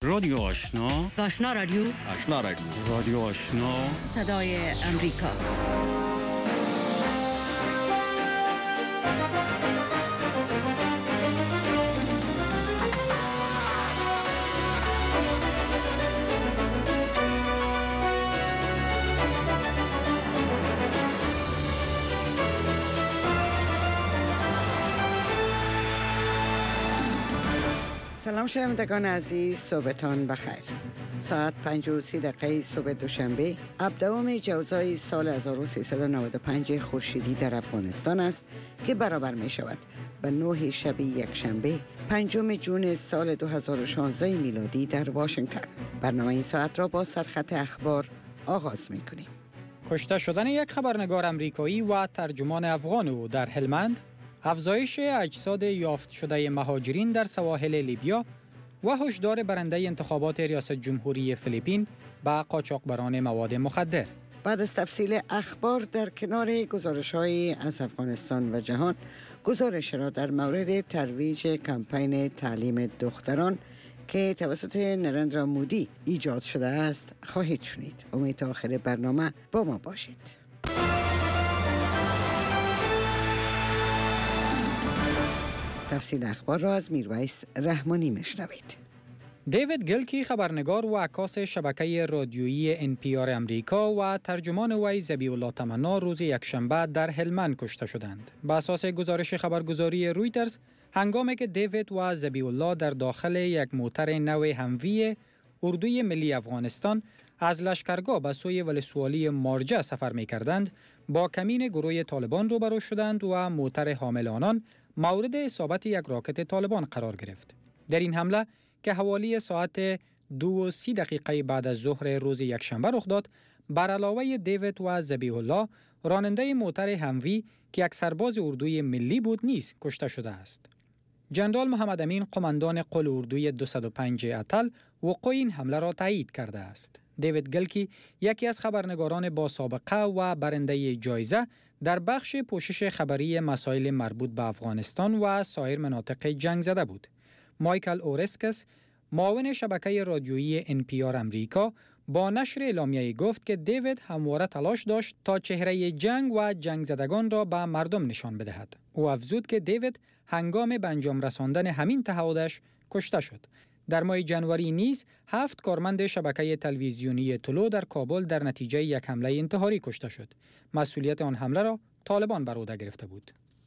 رادیو آشنا، آشنا رادیو، آشنا رادیو، رادیو آشنا، صدای امریکا. سلام شنوندگان عزیز، صبحتان بخیر. ساعت 5:30 صبح دوشنبه 17 جوزای سال 1395 خورشیدی در افغانستان است که برابر می شود به 9 شب یک شنبه 5 جون سال 2016 میلادی در واشنگتن. برنامه این ساعت را با سرخط اخبار آغاز می کنیم. کشته شدن یک خبرنگار امریکایی و ترجمان افغان او در هلمند، افزایش اجساد یافت شده مهاجرین در سواحل لیبیا و هشدار برنده انتخابات ریاست جمهوری فیلیپین به قاچاقبران مواد مخدر. بعد از تفصیل اخبار در کنار گزارش‌های از افغانستان و جهان، گزارش را در مورد ترویج کمپین تعلیم دختران که توسط نریندرا مودی ایجاد شده است خواهید شنید. امید تا آخر برنامه با ما باشید. تفصیل اخبار را از میرویس رحمانی میشنوید. دیوید گلکی، خبرنگار و عکاس شبکه رادیویی NPR امریکا و ترجمان وی ذبیح الله تمنا روز یکشنبه در هلمند کشته شدند. بر اساس گزارش خبرگزاری رویترز، هنگامی که دیوید و ذبیح الله در داخل یک موتر نو هموی اردوی ملی افغانستان از لشکرگاه به سوی ولسوالی مارجه سفر می‌کردند، با کمین گروه طالبان روبرو شدند و موتر حامل آنان مورد اصابت یک راکت طالبان قرار گرفت. در این حمله که حوالی ساعت 2:30 بعد از ظهر روز یکشنبه رخ داد، بر علاوه دیوید و ذبیح الله، راننده موتر هموی که یک سرباز اردوی ملی بود نیز کشته شده است. جنرال محمد امین، قماندان قل اردوی 205 اتل، وقوع این حمله را تایید کرده است. دیوید گلکی، یکی از خبرنگاران با سابقه و برنده جایزه در بخش پوشش خبری مسائل مربوط به افغانستان و سایر مناطق جنگ زده بود. مایکل اورسکس، معاون شبکه رادیویی NPR امریکا، با نشر اعلامیه‌ای گفت که دیوید همواره تلاش داشت تا چهره جنگ و جنگ زدگان را به مردم نشان بدهد. او افزود که دیوید هنگام به انجام رساندن همین تعهدش کشته شد. در ماه جنوری نیز 7 کارمند شبکه تلویزیونی طلوع در کابل در نتیجه یک حمله انتحاری کشته شد. مسئولیت آن حمله را طالبان بر عهده گرفته بود.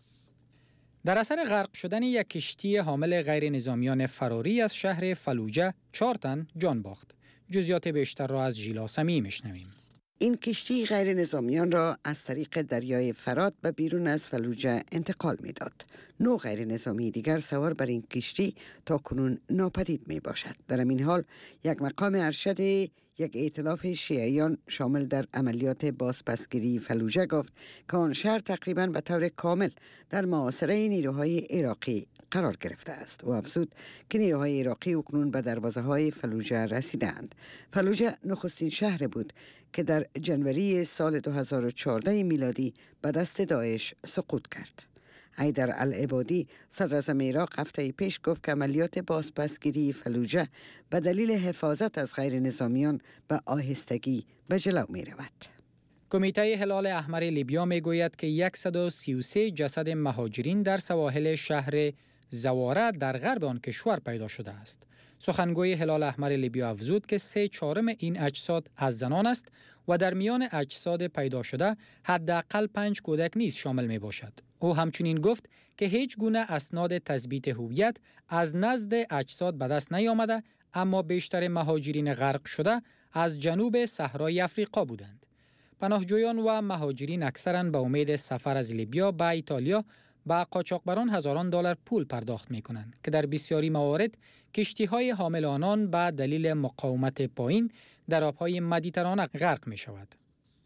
در اثر غرق شدن یک کشتی حامل غیر نظامیان فراری از شهر فلوجه 4 تن جان باخت. جزئیات بیشتر را از ژیلا سمیعی میشنویم. این کشتی غیر نظامیان را از طریق دریای فرات به بیرون از فلوجه انتقال می داد. 9 غیر نظامی دیگر سوار بر این کشتی تا کنون ناپدید می باشد. در این حال یک مقام ارشد یک ائتلاف شیعیان شامل در عملیات بازپسگیری فلوجه گفت که آن شهر تقریباً به طور کامل در محاصره نیروهای عراقی قرار گرفته است. و افزود که نیروهای عراقی اکنون به دروازه‌های فلوجه رسیدند. فلوجه نخستین شهر بود که در جنوری سال 2014 میلادی به دست داعش سقوط کرد. حیدر العبادی، صدر اعظم عراق، هفته پیش گفت که عملیات بازپسگیری فلوجه به دلیل حفاظت از غیر نظامیان به آهستگی به جلو می رود. کمیته هلال احمر لیبیا می گوید که 133 جسد مهاجرین در سواحل شهر زواره در غرب آن کشور پیدا شده است. سخنگوی هلال احمر لیبیا افزود که 3/4 این اجساد از زنان است و در میان اجساد پیدا شده حداقل 5 کودک نیز شامل می باشد. او همچنین گفت که هیچ گونه اسناد تثبیت هویت از نزد اجساد به دست نیامده، اما بیشتر مهاجرین غرق شده از جنوب صحرای افریقا بودند. پناهجویان و مهاجرین اکثراً به امید سفر از لیبیا به ایتالیا با قاچاقبران هزاران دلار پول پرداخت می‌کنند که در بسیاری موارد کشتی‌های حامل آنان به دلیل مقاومت پایین در آب‌های مدیترانه غرق می‌شود.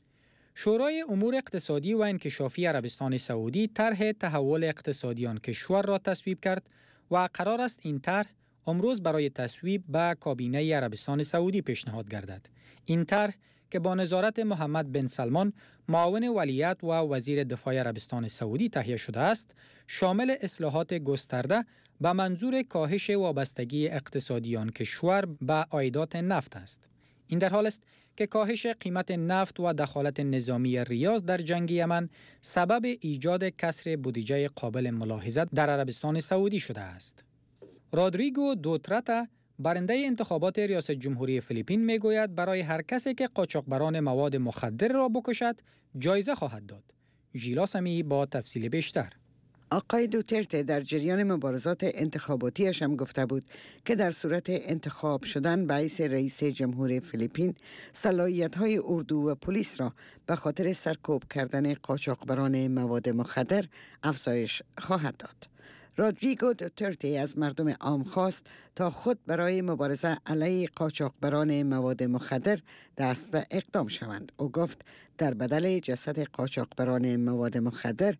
شورای امور اقتصادی و انکشافی عربستان سعودی طرح تحول اقتصادی آن کشور را تصویب کرد و قرار است این طرح امروز برای تصویب به کابینه عربستان سعودی پیشنهاد گردد. این طرح که با نظارت محمد بن سلمان، معاون ولیعهد و وزیر دفاع عربستان سعودی تهیه شده است، شامل اصلاحات گسترده به منظور کاهش وابستگی اقتصادی آن کشور به عایدات نفت است. این در حال است که کاهش قیمت نفت و دخالت نظامی ریاض در جنگ یمن سبب ایجاد کسر بودجه قابل ملاحظه در عربستان سعودی شده است. رودریگو دوتراتا برنده انتخابات ریاست جمهوری فیلیپین میگوید برای هر کسی که قاچاقبران مواد مخدر را بکشد جایزه خواهد داد. ژیلا سمی با تفصیل بیشتر. آقای دوترته در جریان مبارزات انتخاباتیش هم گفته بود که در صورت انتخاب شدن به حیث رئیس جمهور فیلیپین صلاحیت‌های اردو و پلیس را به خاطر سرکوب کردن قاچاقبران مواد مخدر افزایش خواهد داد. رودریگو دوترته از مردم عام خواست تا خود برای مبارزه علیه قاچاقبران مواد مخدر دست به اقدام شوند. او گفت در بدل جسد قاچاقبران مواد مخدر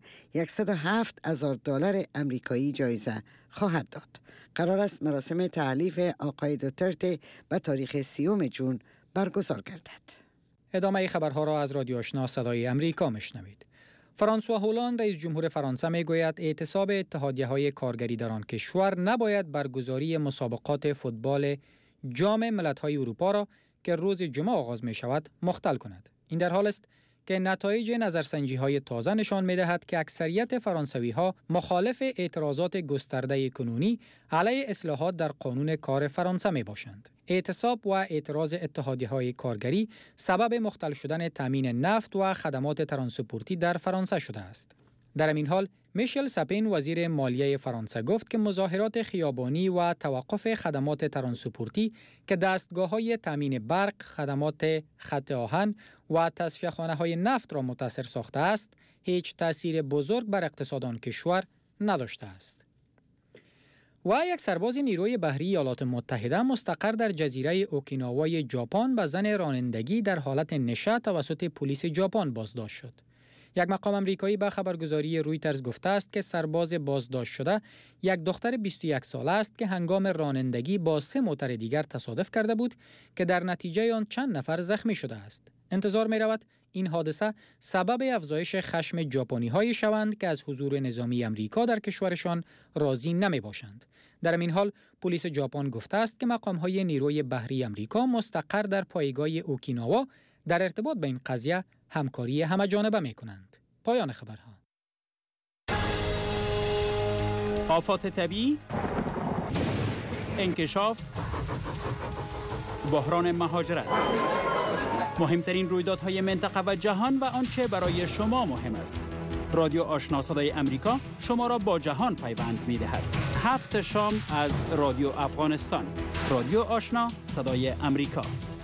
$107,000 امریکایی جایزه خواهد داد. قرار است مراسم تألیف آقای دوترته به تاریخ 30 جون برگزار گردد. ادامه خبرها را از رادیو آشنا صدای امریکا میشنوید. فرانسوا هولند رئیس جمهور فرانسه میگوید اعتصاب اتحادیه‌های کارگری در آن کشور نباید برگزاری مسابقات فوتبال جام ملت‌های اروپا را که روز جمعه آغاز می شود مختل کند. این در حال است که نتایج نظرسنجی‌های تازه نشان می‌دهد که اکثریت فرانسوی‌ها مخالف اعتراضات گسترده کنونی علیه اصلاحات در قانون کار فرانسه می‌باشند. اعتصاب و اعتراض اتحادیه‌های کارگری سبب مختل شدن تامین نفت و خدمات ترانسپورتی در فرانسه شده است. در این حال میشل ساپین وزیر مالیه فرانسه گفت که مظاهرات خیابانی و توقف خدمات ترانسپورتی که دستگاه‌های تامین برق، خدمات خط آهن و تصفیه‌خانه‌های نفت را متاثر ساخته است، هیچ تأثیر بزرگ بر اقتصاد آن کشور نداشته است. و یک سرباز نیروی بحری ایالات متحده مستقر در جزیره اوکیناوای ژاپن به زن رانندگی در حالت نشه توسط پلیس ژاپن بازداشت شد. یک مقام امریکایی به خبرگزاری رویترز گفته است که سرباز بازداشت شده یک دختر 21 ساله است که هنگام رانندگی با 3 موتر دیگر تصادف کرده بود که در نتیجه آن چند نفر زخمی شده است. انتظار می رود این حادثه سبب افزایش خشم ژاپنی‌های شوند که از حضور نظامی امریکا در کشورشان راضی نمی باشند. در این حال پلیس ژاپن گفته است که مقام‌های نیروی بحری امریکا مستقر در پایگاه اوکیناوا در ارتباط با این قضیه همکاری همه‌جانبه می‌کنند. پایان خبرها. آفات طبیعی، انکشاف، بحران مهاجرت، مهمترین رویدادهای منطقه و جهان و آنچه برای شما مهم است. رادیو آشنا صدای امریکا شما را با جهان پیوند می‌دهد. 7 شام از رادیو افغانستان. رادیو آشنا صدای امریکا.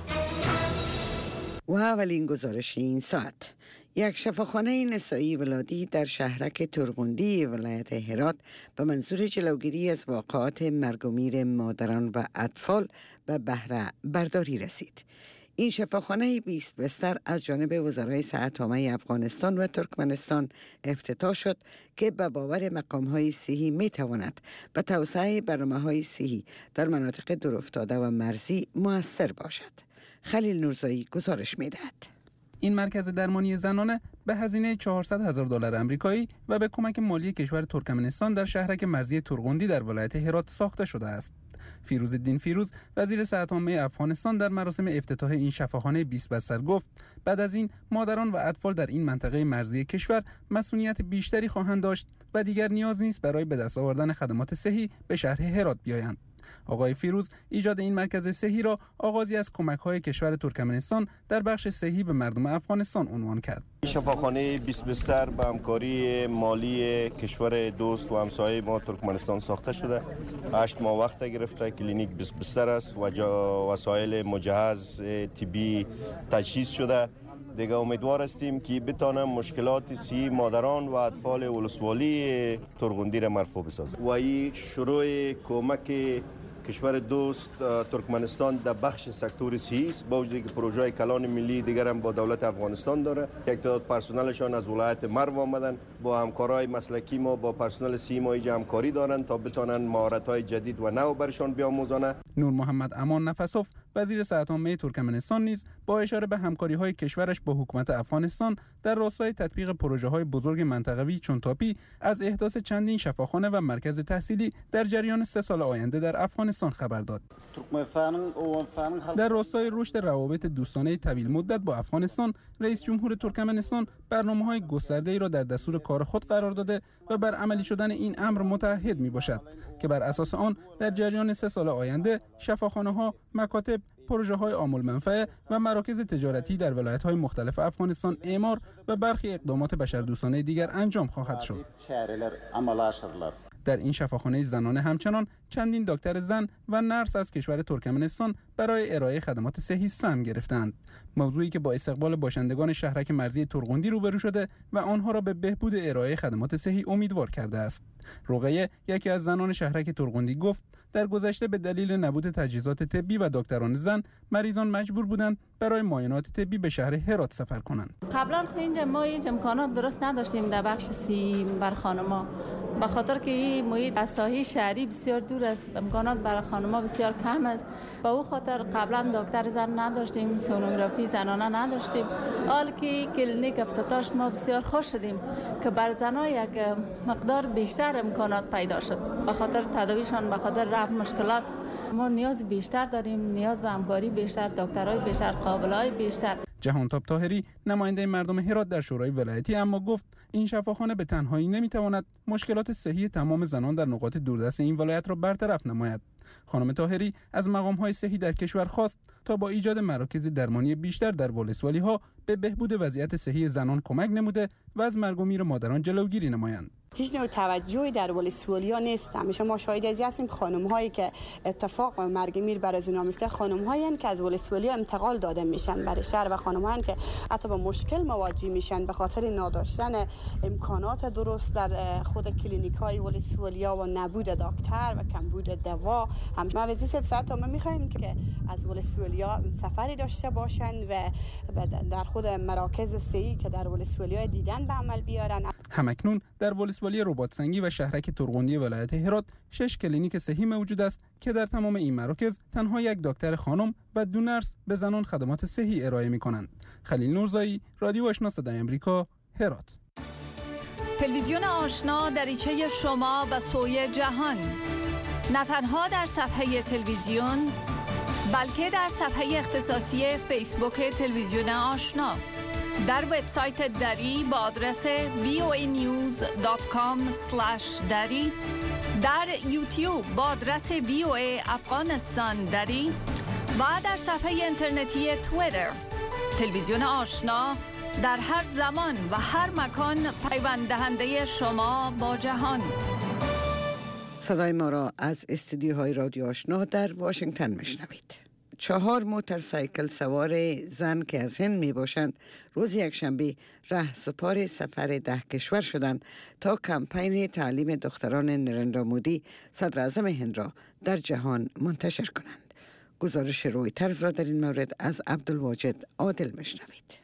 و اولین گزارش این ساعت. یک شفاخانه نسایی ولادی در شهرک ترغندی ولایت هرات به منظور جلوگیری از واقعات مرگ و میر مادران و اطفال به بهره برداری رسید. این شفاخانه 20 بستر از جانب وزرای صحت عامه افغانستان و ترکمنستان افتتاح شد که به باور مقام‌های صحی می‌تواند به توسعه برنامه‌های صحی در مناطق دورافتاده و مرزی مؤثر باشد. خلیل نورزایی گزارش می‌دهد. این مرکز درمانی زنانه به هزینه $400,000 امریکایی و به کمک مالی کشور ترکمنستان در شهرک مرزی ترغندی در ولایت هرات ساخته شده است. فیروزالدین فیروز وزیر صحت عامه افغانستان در مراسم افتتاح این شفاخانه 20 بستر گفت بعد از این مادران و اطفال در این منطقه مرزی کشور مسئولیت بیشتری خواهند داشت و دیگر نیاز نیست برای به دست آوردن خدمات صحی به شهر هرات بیایند. آقای فیروز ایجاد این مرکز صحی را آغازی از کمک‌های کشور ترکمنستان در بخش صحی به مردم افغانستان عنوان کرد. شفاخانه 20 بستر با همکاری مالی کشور دوست و همسایه ما ترکمنستان ساخته شده. 8 ماه وقت گرفته. کلینیک 20 بستر است و وسایل مجهز طبی تجهیز شده. دیگه امیدوار هستیم که بتانم مشکلات صحی مادران و اطفال ولسوالی ترغندی را مرفوع بسازد. و این شروع کمک کشور دوست ترکمنستان در بخش سکتور صحی است، با وجودی که پروژه کلان ملی دیگر هم با دولت افغانستان داره. یک تعداد پرسنلشان از ولایت مرو آمدن، با همکارای مسلکی ما با پرسنل صحی ما اینجا همکاری دارن تا بتونن مهارت‌های جدید و نو برشان بیاموزانه. نور محمد امان نفسوف وزیر صحت عامه ترکمنستان نیز با اشاره به همکاری‌های کشورش با حکومت افغانستان در راستای تطبیق پروژه‌های بزرگ منطقوی چون تاپی از احداث چندین شفاخانه و مرکز تحصیلی در جریان 3 سال آینده در افغانستان خبر داد. در راستای رشد روابط دوستانه طویل مدت با افغانستان، رئیس جمهور ترکمنستان برنامه‌های گسترده‌ای را در دستور کار خود قرار داده و بر عملی شدن این امر متعهد میباشد که بر اساس آن در جریان 3 سال آینده شفاخانه‌ها، مکاتب، پروژه‌های عامل منفعه و مراکز تجارتی در ولایت‌های مختلف افغانستان اعمار و برخی اقدامات بشردوستانه دیگر انجام خواهد شد. در این شفاخانه زنانه همچنان چندین دکتر زن و نرس از کشور ترکمنستان برای ارائه خدمات صحی سهم گرفتند، موضوعی که با استقبال باشندگان شهرک مرزی ترغندی روبرو شده و آنها را به بهبود ارائه خدمات صحی امیدوار کرده است. رقیه، یکی از زنان شهرک ترغندی، گفت در گذشته به دلیل نبود تجهیزات طبی و دکتران زن، مریضان مجبور بودند برای معاینات طبی به شهر هرات سفر کنند. قبلا اینجا ما هیچ امکانات درست نداشتیم در بخش صحی بر خانم‌ها، به خاطر که این محیط از ساحل شهری بسیار دور است، امکانات برای خانم‌ها بسیار کم است. با او خاطر قبلا دکتر زن نداشتیم، سونوگرافی زنانه نداشتیم. حال که کلینیک افتتاح شد ما بسیار خوش شدیم که بر زن‌ها یک مقدار بیشتر امکانات پیدا شد. به خاطر تداویشان، به خاطر رفع مشکلات ما نیاز بیشتر داریم، نیاز به همکاری بیشتر، دکترای بیشتر، قابلای بیشتر. جهانتاب طاهری، نماینده مردم هرات در شورای ولایتی، اما گفت این شفاخانه به تنهایی نمیتواند مشکلات صحی تمام زنان در نقاط دوردست این ولایت را برطرف نماید. خانم طاهری از مقام‌های صحی در کشور خواست تا با ایجاد مراکز درمانی بیشتر در ولسوالی‌ها به بهبود وضعیت صحی زنان کمک نموده و از مرگ و میر مادران جلوگیری نمایند. هیچ نوع توجهی در ولسوالیا نیست. همیشه ما شاهد از هستیم خانم‌هایی که اتفاق مرگ میر بر از اونا میفته، خانم‌هایی که از ولسوالیا انتقال داده میشن برای شهر و خانم‌هایی که حتی با مشکل مواجه میشن به خاطر نداشتن امکانات درست در خود کلینیک‌های ولسوالیا و نبود دکتر و کمبود دوا. ما وزیر صحت ما می‌خوایم که از ولسوالیا سفری داشته باشن و در خود مراکز صحی که در ولسوالیا دیدن به عمل بیارن. همکنون در ولسوالی رباطسنگی و شهرک ترغندی ولایت هرات 6 کلینیک صحی موجود است که در تمام این مراکز تنها یک دکتر خانم و 2 نرس به زنان خدمات صحی ارائه می‌کنند. خلیل نورزایی، رادیو آشنا صدای آمریکا، هرات. تلویزیون آشنا دریچه شما به سوی جهان، نه تنها در صفحه تلویزیون بلکه در صفحه اختصاصی فیسبوک تلویزیون آشنا، در وبسایت دری با آدرس voanews.com/dari، در یوتیوب با آدرس VOA افغانستان دری و در صفحه اینترنتی توییتر. تلویزیون آشنا در هر زمان و هر مکان پیوند دهنده شما با جهان. صدای ما را از استودیوهای رادیو آشنا در واشنگتن میشنوید. 4 موتورسایکل سوار زن که از هند می باشند روز یکشنبه رهسپار سفر 10 کشور شدند تا کمپین تعلیم دختران نرندرا مودی صدر اعظم هند را در جهان منتشر کنند. گزارش رویترز را در این مورد از عبدالواجد عادل میشنوید.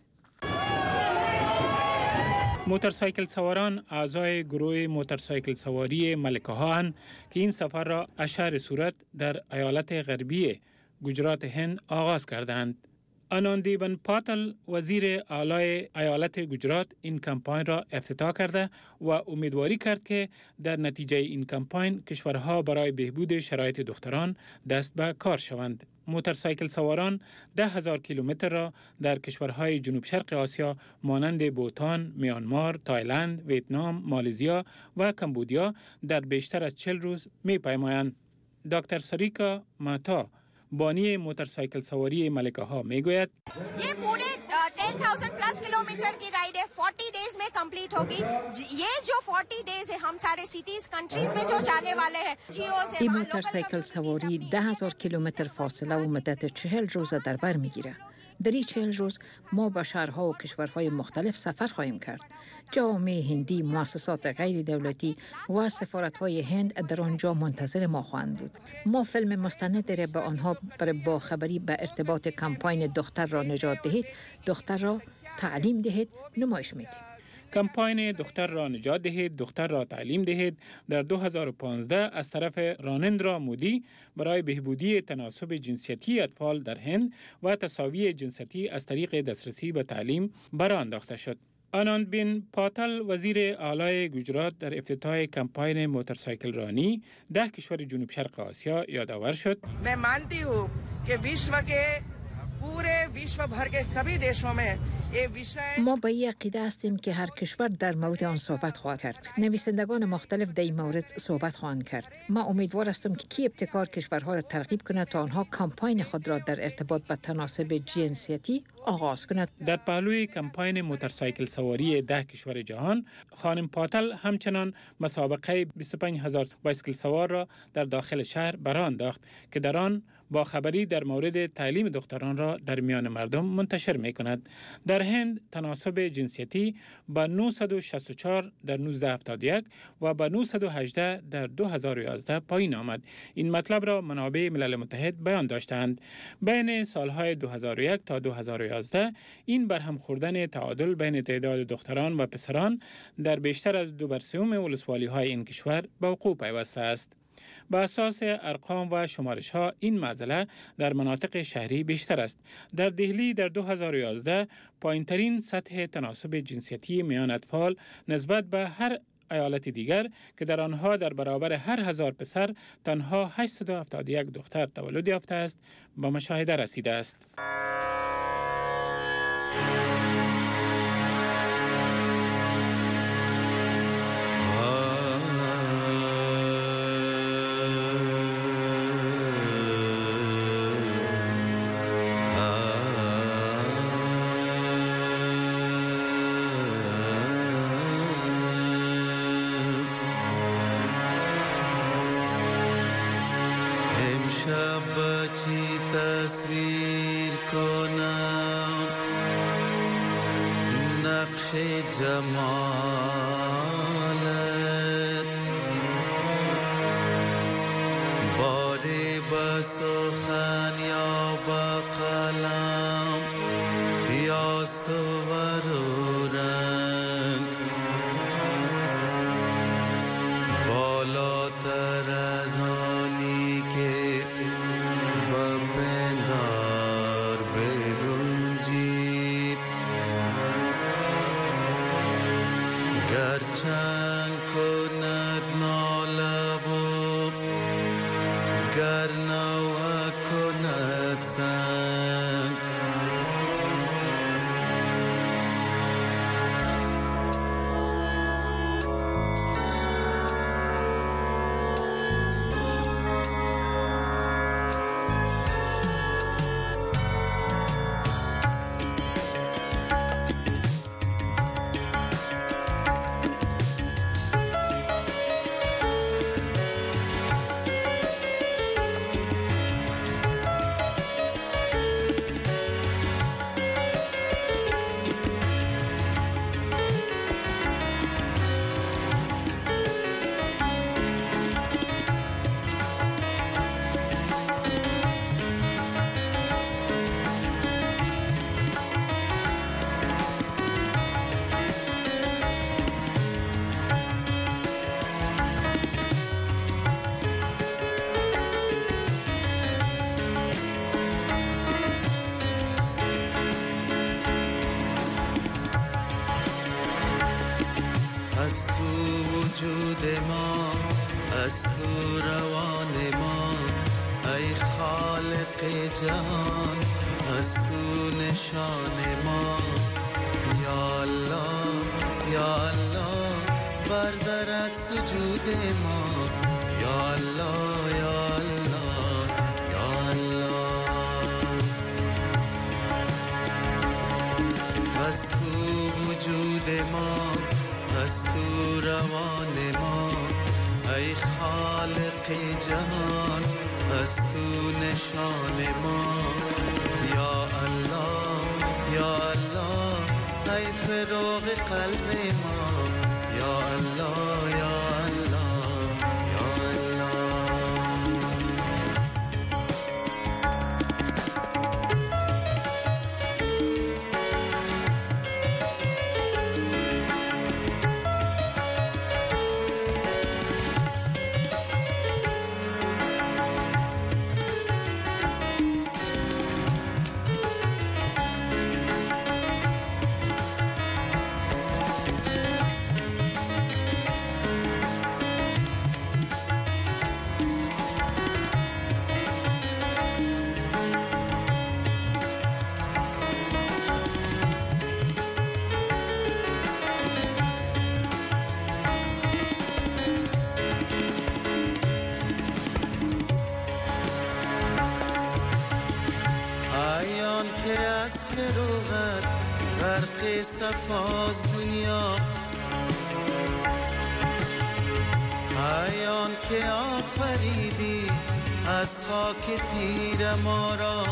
موتورسایکل سواران اعضای گروه موتورسایکل سواری ملکه ها هستند که این سفر را از شهر سورت در ایالت غربی گجرات هند آغاز کردند. آناندیبن پاتل، وزیر اعلی ایالت گجرات، این کمپاین را افتتاح کرده و امیدواری کرد که در نتیجه این کمپاین کشورها برای بهبود شرایط دختران دست به کار شوند. موتورسایکل سواران 10,000 کیلومتر را در کشورهای جنوب شرق آسیا مانند بوتان، میانمار، تایلند، ویتنام، مالزیا و کمبودیا در بیشتر از 40 روز می پیمایند. دکتر سریکا ماتا، بانی موتورسایکل سواری ملکه ها میگوید ये पूरे 10,000 plus kilometre की राइड है 40 डेज में कंप्लीट होगी। ये जो 40 डेज है हम सारे सिटीज कंट्रीज में जो जाने वाले हैं این موتورسایکل سواری 10,000 کیلومتر فاصله و مدت 40 روز در بر میگیره. در این 40 روز ما به شهرها و کشورهای مختلف سفر خواهیم کرد. جوامع هندی، مؤسسات غیر دولتی و سفارت‌های هند در آنجا منتظر ما خواهند بود. ما فیلم مستند را به آنها برای باخبری به ارتباط کمپاین دختر را نجات دهید، دختر را تعلیم دهید نمایش میدیم. کمپاین دختر را نجات دهید، دختر را تعلیم دهید در 2015 از طرف رانندرا مودی برای بهبودی تناسب جنسیتی اطفال در هند و تساوی جنسیتی از طریق دسترسی به تعلیم برآورده انداخته شد. آنندبین پاتل وزیر اعلی گجرات در افتتاح کمپاین موتورسایکل رانی 10 کشور جنوب شرق آسیا یادآور شد. मैं मानती हूँ कि विश्व के पूरे विश्व भर के सभी देशों में ما به این عقیده هستیم که هر کشور در مورد آن صحبت خواهد کرد. نویسندگان مختلف در این مورد صحبت خواهند کرد. ما امیدوار هستم که ابتکار کشورها را ترغیب کند تا آنها کمپاین خود را در ارتباط با تناسب جنسیتی آغاز کند. در پهلوی کمپاین موتورسایکل سواری 10 کشور جهان، خانم پاتل همچنان مسابقه 25000 بایسکل سوار را در داخل شهر برآورده انداخت که در آن با خبری در مورد تعلیم دختران را در میان مردم منتشر می کند. در هند تناسب جنسیتی با 964 در 1971 و با 918 در 2011 پایین آمد. این مطلب را منابع ملل متحد بیان داشتند. بین سالهای 2001 تا 2011 این برهم خوردن تعادل بین تعداد دختران و پسران در بیشتر از 2/3 ولسوالی‌های این کشور به وقوع پیوسته است. با اساس ارقام و شمارش ها این معضله در مناطق شهری بیشتر است. در دهلی در 2011 پایین‌ترین سطح تناسب جنسیتی میان اطفال نسبت به هر ایالت دیگر که در آنها در برابر هر 1000 پسر تنها 871 دختر تولد یافته است به مشاهده رسیده است. از فروغت غرق صفاز دنیا. ایان که آفریدی از خاک تیر ما را،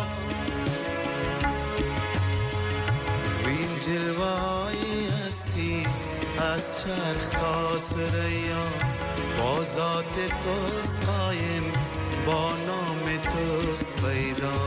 وین جلوه‌ای هستی از چرخ تا ثریا. با ذات توست قایم، با نام توست پیدا.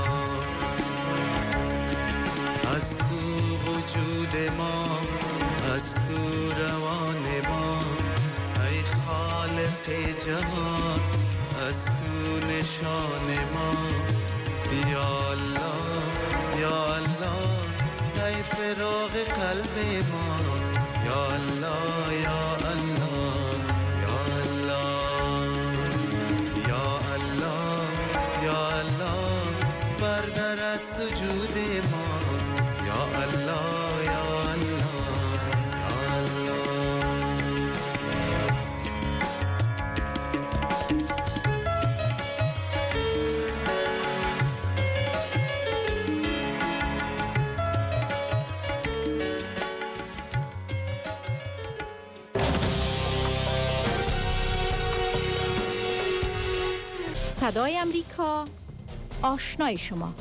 از تو وجود ما، از تو روان ما، ای خالق جهان از تو نشان ما. یا الله یا الله ای فراغ قلب ما. یا الله یا الله یا الله یا الله یا الله بردارد سجود ما. یا الله یا الله یا الله. صدای امریکا، آشنای شما.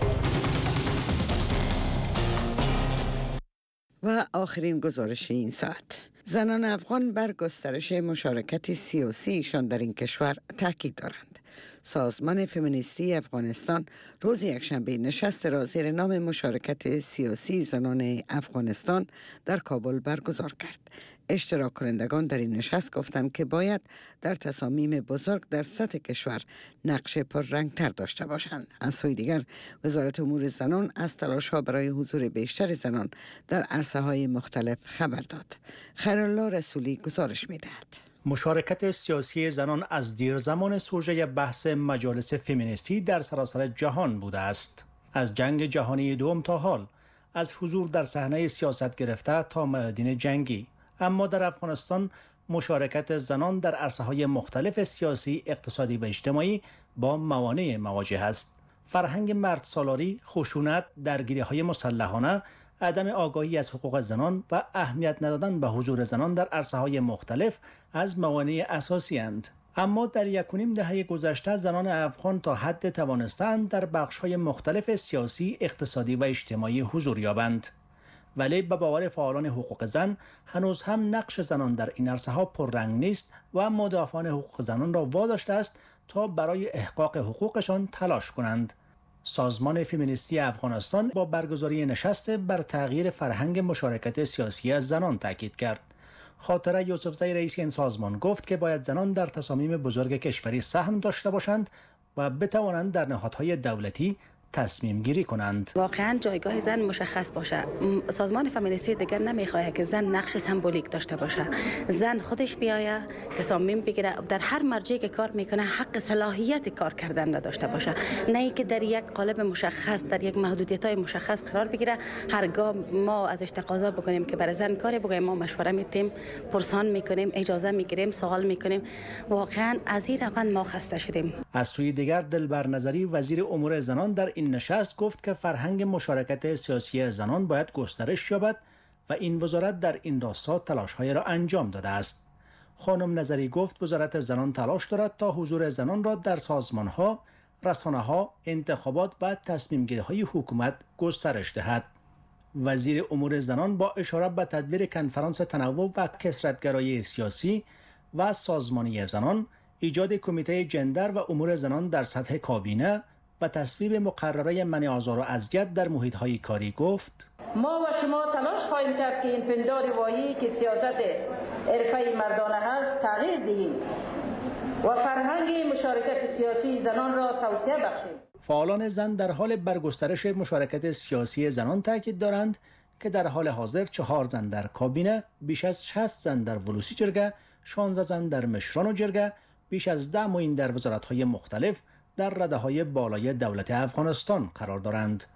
و آخرین گزارش این ساعت: زنان افغان بر گسترش مشارکت سیاسیشان در این کشور تاکید دارند. سازمان فمینیستی افغانستان روز یکشنبه نشست را زیر نام مشارکت سیاسی زنان افغانستان در کابل برگزار کرد. اشتراک کنندگان در این نشست گفتند که باید در تصامیم بزرگ در سطح کشور نقش پررنگتر داشته باشند. از سوی دیگر وزارت امور زنان از تلاش‌ها برای حضور بیشتر زنان در عرصه‌های مختلف خبر داد. خیرالله رسولی گزارش می‌دهد. مشارکت سیاسی زنان از دیر زمان سوژه بحث مجالس فمینیستی در سراسر جهان بوده است. از جنگ جهانی دوم تا حال، از حضور در صحنه سیاست گرفته تا میادین جنگی. اما در افغانستان مشارکت زنان در عرصه‌های مختلف سیاسی، اقتصادی و اجتماعی با موانع مواجه است. فرهنگ مرد سالاری، خشونت، درگیری‌های مسلحانه، عدم آگاهی از حقوق زنان و اهمیت ندادن به حضور زنان در عرصه‌های مختلف از موانع اساسی اند. اما در 1.5 دهه گذشته زنان افغان تا حد توانستند در بخش‌های مختلف سیاسی، اقتصادی و اجتماعی حضور یابند. ولی به باور فعالان حقوق زن هنوز هم نقش زنان در این عرصه‌ها پررنگ نیست و مدافعان حقوق زنان را واداشته است تا برای احقاق حقوقشان تلاش کنند. سازمان فمینیستی افغانستان با برگزاری نشست بر تغییر فرهنگ مشارکت سیاسی از زنان تاکید کرد. خاطره یوسفزی رئیس این سازمان گفت که باید زنان در تصامیم بزرگ کشوری سهم داشته باشند و بتوانند در نهادهای دولتی تصمیم گیری کنند. واقعا جایگاه زن مشخص باشه. سازمان فمینیستی دیگر نمیخواد که زن نقش سمبولیک داشته باشه. زن خودش بیایه تصمیم بگیره، در هر مرجعی که کار میکنه حق صلاحیت کار کردن داشته باشه، نه اینکه در یک قالب مشخص، در یک محدودیت‌های مشخص قرار بگیره. هرگاه ما ازش تقاضا بکنیم که برای زن کاری بکنیم، ما مشوره میدیم، پرسان میکنیم، اجازه میگیریم، سوال میکنیم. واقعا از این روند ما خسته شدیم. از سوی دیگر دلبر نظری وزیر امور زنان در این نشست گفت که فرهنگ مشارکت سیاسی زنان باید گسترش یابد و این وزارت در این راستا تلاش‌های را انجام داده است. خانم نظری گفت وزارت زنان تلاش دارد تا حضور زنان را در سازمان‌ها، رسانه‌ها، انتخابات و تصمیم‌گیری‌های حکومت گسترش دهد. وزیر امور زنان با اشاره به تدویر کنفرانس تنوع و کثرت‌گرایی سیاسی و سازمانی زنان، ایجاد کمیته جندر و امور زنان در سطح کابینه و تصویب مقرره منع آزار و اذیت در محیط‌های کاری گفت: ما و شما تلاش خواهیم کرد که این پندار واهی که سیاست حرفه‌ای مردانه هست تغییر دهیم و فرهنگ مشارکت سیاسی زنان را توسعه بخشیم. فعالان زن در حال برگسترش مشارکت سیاسی زنان تاکید دارند که در حال حاضر 4 زن در کابینه، بیش از 60 زن در ولوسی جرگه، 16 زن در مشران و جرگه، بیش از 10 معین در وزارت‌های مختلف در رده‌های بالای دولت افغانستان قرار دارند.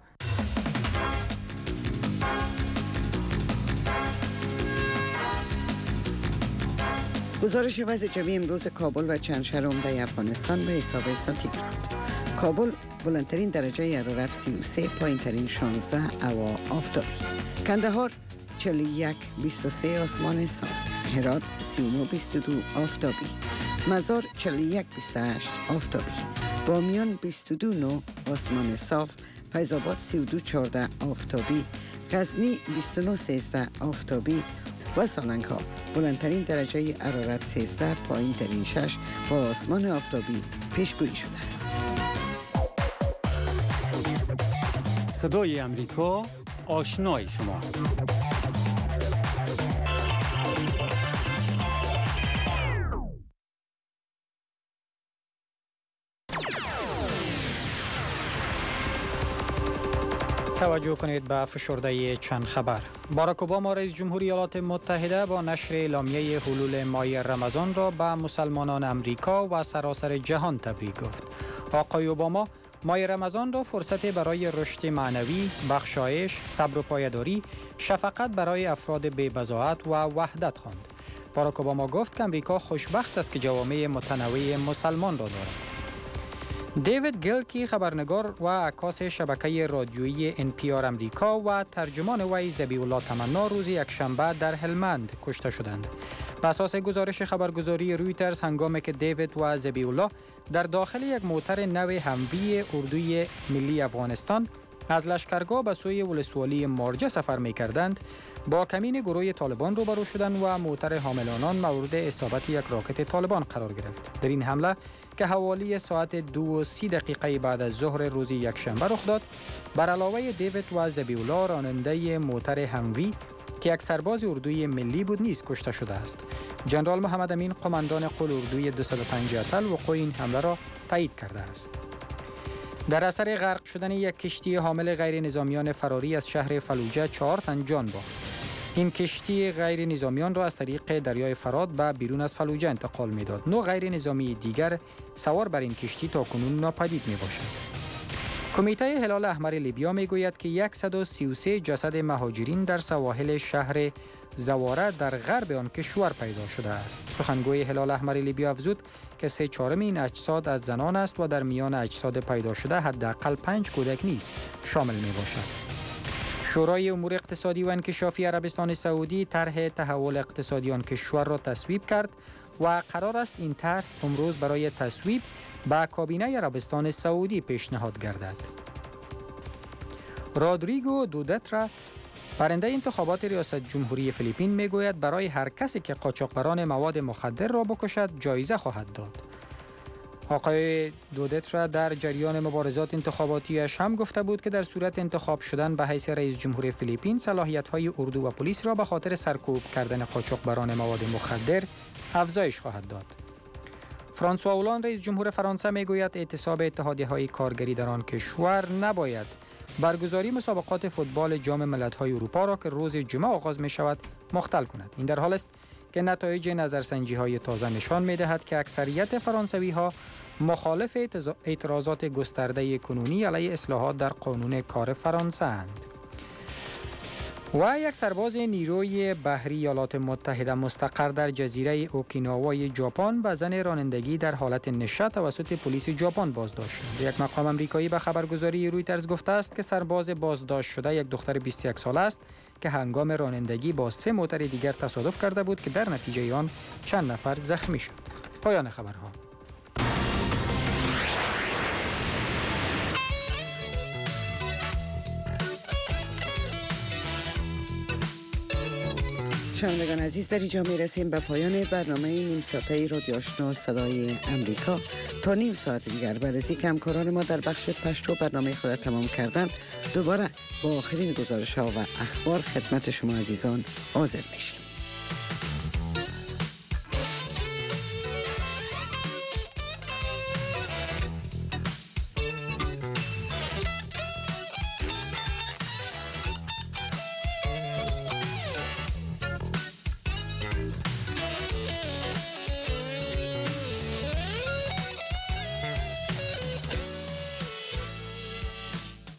گزارش وضع جوی امروز کابل و چند شهر عمده افغانستان به حساب سانتیگراد. کابل بلندترین درجه حرارت 33، پایینترین 16 هوا آفتابی. کندهار 41-23 آسمان صاف. هرات 39-22 آفتابی. مزار 41-28 آفتابی. بامیان 22-9 آسمان صاف. فیض‌آباد 32-14 آفتابی. غزنی 29-13 آفتابی و سالنگ‌ها بلندترین درجه حرارت 13، پایینترین 6 با آسمان آفتابی پیشگویی شده است. صدای امریکا، آشنای شما. توجه کنید به فشرده چند خبر. باراک اوباما رئیس جمهوری ایالات متحده با نشر اعلامیه حلول ماه رمضان را به مسلمانان امریکا و سراسر جهان تبریک گفت. آقای اوباما ماه رمضان را فرصت برای رشد معنوی، بخشایش، صبر و پایداری، شفقت برای افراد بی‌بضاعت و وحدت خواند. باراک اوباما گفت که امریکا خوشبخت است که جوامع متنوع مسلمان را دارد. دیوید گلکی خبرنگار و عکاس شبکه رادیویی NPR امریکا و ترجمان وی ذبیح الله تمنا روز یکشنبه در هلمند کشته شدند. بر اساس گزارش خبرگزاری رویترز، هنگامی که دیوید و ذبیح الله در داخل یک موتر نو هموی اردوی ملی افغانستان از لشکرگاه به سوی ولسوالی مارجه سفر می کردند، با کمین گروه طالبان روبرو شدند و موتر حامل آنان مورد اصابت یک راکت طالبان قرار گرفت. در این حمله که حوالی ساعت 2:30 بعد از ظهر روز یکشنبه رخ داد، بر علاوه دیوید و ذبیح الله راننده موتر هموی که یک سرباز اردوی ملی بود نیز کشته شده است. جنرال محمد امین قماندان قول اردوی 205 اتل وقوع این حمله را تایید کرده است. در اثر غرق شدن یک کشتی حامل غیر نظامیان فراری از شهر فلوجه 4 تن جان باخت. این کشتی غیر نظامیان را از طریق دریای فرات به بیرون از فلوجه انتقال می‌داد. 9 غیر نظامی دیگر سوار بر این کشتی تاکنون ناپدید می‌باشند. کمیته هلال احمر لیبیا می‌گوید که 133 جسد مهاجرین در سواحل شهر زواره در غرب آن کشور پیدا شده است. سخنگوی هلال احمر لیبیا افزود که 3/4 این اجساد از زنان است و در میان اجساد پیدا شده حداقل 5 کودک نیز شامل می‌باشد. شورای امور اقتصادی و انکشافی عربستان سعودی طرح تحول اقتصادی آن کشور را تصویب کرد و قرار است این طرح امروز برای تصویب به کابینه عربستان سعودی پیشنهاد گردد. رودریگو دوترا برنده انتخابات ریاست جمهوری فیلیپین میگوید برای هر کسی که قاچاقبران مواد مخدر را بکشد جایزه خواهد داد. آقای دوترا در جریان مبارزات انتخاباتیش هم گفته بود که در صورت انتخاب شدن به حیث رئیس جمهور فیلیپین صلاحیت‌های اردو و پلیس را به خاطر سرکوب کردن قاچاقبران مواد مخدر افزایش خواهد داد. فرانسوا اولان رئیس جمهور فرانسه میگوید اعتصاب اتحادیه‌های کارگری در آن کشور نباید برگزاری مسابقات فوتبال جام ملت‌های اروپا را که روز جمعه آغاز می‌شود مختل کند. این در حال است که نتایج نظرسنجی‌های تازه نشان می‌دهد که اکثریت فرانسوی‌ها مخالف اعتراضات گسترده کنونی علیه اصلاحات در قانون کار فرانسه اند. و یک سرباز نیروی بحری ایالات متحده مستقر در جزیره اوکیناوای ژاپن به زن رانندگی در حالت نشه توسط پلیس ژاپن بازداشت شد. یک مقام آمریکایی به خبرگزاری رویترز گفته است که سرباز بازداشت شده یک دختر 21 ساله است که هنگام رانندگی با 3 موتر دیگر تصادف کرده بود که در نتیجه آن چند نفر زخمی شد. پایان خبرها. شنوندگان عزیز، در اینجا میرسیم به پایان برنامه نیم ساعته رادیو آشنا صدای امریکا. تا نیم ساعت دیگر بررسی که همکاران ما در بخش پشتو برنامه خود تمام کردن، دوباره با آخرین گزارش ها و اخبار خدمت شما عزیزان حاضر میشیم.